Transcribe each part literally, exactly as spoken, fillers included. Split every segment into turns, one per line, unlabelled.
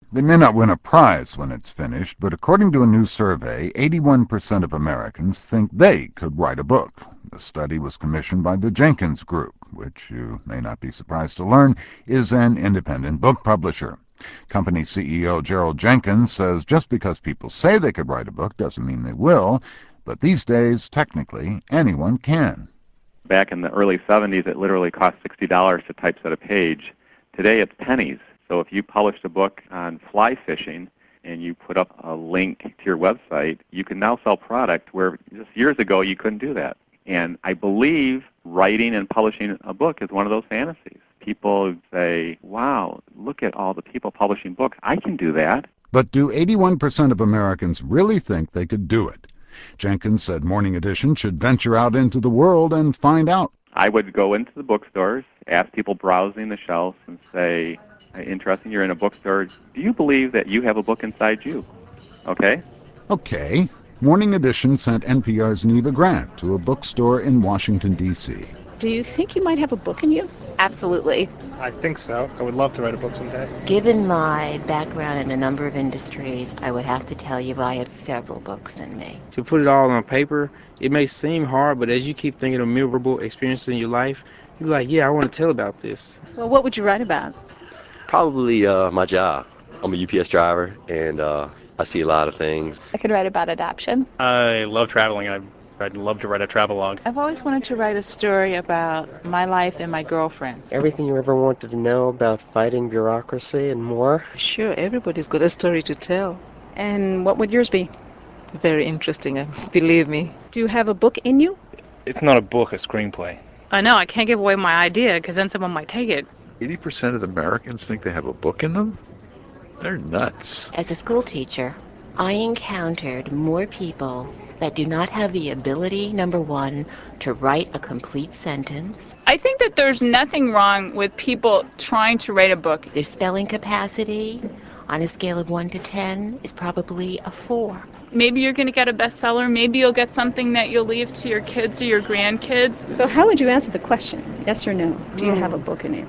They may not win a prize when it's finished, but according to a new survey, eighty-one percent of Americans think they could write a book. The study was commissioned by the Jenkins Group, which you may not be surprised to learn is an independent book publisher. Company C E O Gerald Jenkins says just because people say they could write a book doesn't mean they will, but these days, technically, anyone can.
Back in the early seventies, it literally cost sixty dollars to typeset a page. Today, it's pennies. So if you published a book on fly fishing and you put up a link to your website, you can now sell product where just years ago you couldn't do that. And I believe writing and publishing a book is one of those fantasies. People say, wow, look at all the people publishing books. I can do that.
But do eighty-one percent of Americans really think they could do it? Jenkins said Morning Edition should venture out into the world and find out.
I would go into the bookstores, ask people browsing the shelves, and say, interesting, you're in a bookstore. Do you believe that you have a book inside you? Okay?
Okay. Morning Edition sent N P R's Neva Grant to a bookstore in Washington, D C
Do you think you might have a book in you?
Absolutely.
I think so. I would love to write a book someday.
Given my background in a number of industries, I would have to tell you I have several books in me.
To put it all on paper, it may seem hard, but as you keep thinking of memorable experiences in your life, you're like, yeah, I want to tell about this.
Well, what would you write about?
Probably uh, my job. I'm a U P S driver, and uh, I see a lot of things.
I could write about adoption.
I love traveling. I'd, I'd love to write a travelogue.
I've always wanted to write a story about my life and my girlfriend's.
Everything you ever wanted to know about fighting bureaucracy and more.
Sure, everybody's got a story to tell.
And what would yours be?
Very interesting, believe me.
Do you have a book in you?
It's not a book, a screenplay.
I know, I can't give away my idea because then someone might take it.
eighty percent of Americans think they have a book in them? They're nuts.
As a school teacher, I encountered more people that do not have the ability, number one, to write a complete sentence.
I think that there's nothing wrong with people trying to write a book.
Their spelling capacity, on a scale of one to ten, is probably a four.
Maybe you're going to get a bestseller. Maybe you'll get something that you'll leave to your kids or your grandkids.
So how would you answer the question? Yes or no? Do you
Mm.
have a book in you?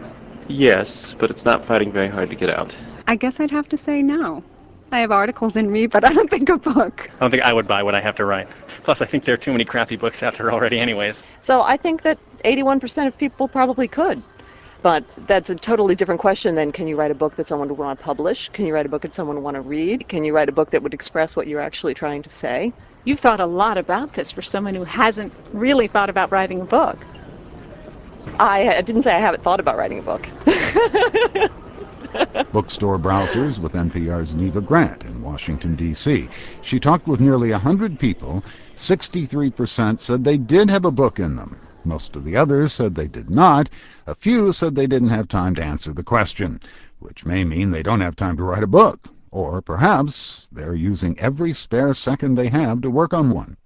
Yes, but it's not fighting very hard to get out.
I guess I'd have to say no. I have articles in me, but I don't think a book.
I don't think I would buy what I have to write. Plus, I think there are too many crappy books out there already anyways.
So I think that eighty-one percent of people probably could. But that's a totally different question than can you write a book that someone would want to publish? Can you write a book that someone would want to read? Can you write a book that would express what you're actually trying to say?
You've thought a lot about this for someone who hasn't really thought about writing a book.
I, I didn't say I haven't thought about writing a book.
Bookstore browsers with N P R's Neva Grant in Washington, D C She talked with nearly one hundred people. sixty-three percent said they did have a book in them. Most of the others said they did not. A few said they didn't have time to answer the question, which may mean they don't have time to write a book. Or perhaps they're using every spare second they have to work on one.